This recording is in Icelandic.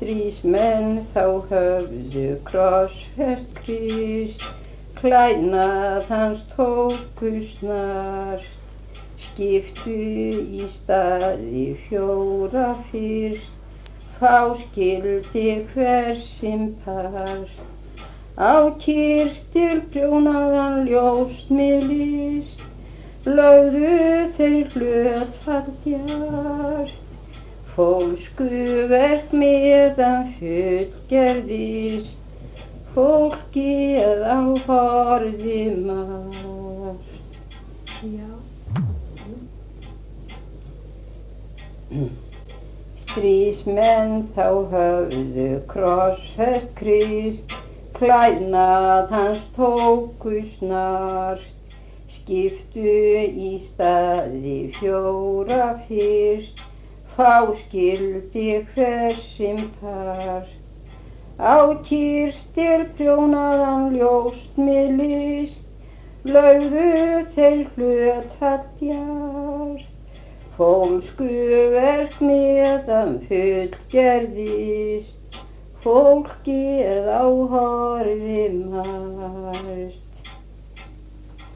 Stríðsmenn þá höfðu krossfest Krist, klænað hans tóku snart, skiptu í staði 4 fyrst, fá skildi hver sinn part. Á kyrtil prjónaðan ljóst með list, lögðu þeir hlutfall djart, fólskuverk meðan fullgerðist, fólkið á horfði margt. Já. Stríðsmenn þá höfðu krossfest Krist, klænað hans tóku snart, skiptu í staði 4 fyrst, fá skildi hver sinn part. Á kyrtil prjónaðan ljóst með list, lögðu þeir hlutfall djart, fólskuverk meðan fullgerðist, fólkið á horfði margt.